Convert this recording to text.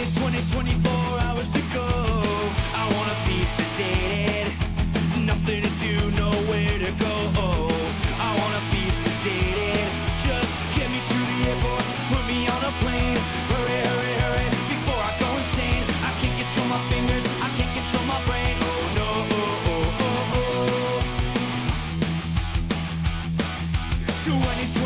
24 hours to go. I wanna be sedated, nothing to do, nowhere to go. I wanna be sedated, just get me to the airport, put me on a plane. Hurry, hurry, hurry, before I go insane. I can't control my fingers, I can't control my brain. Oh no, oh, oh, oh, oh. 20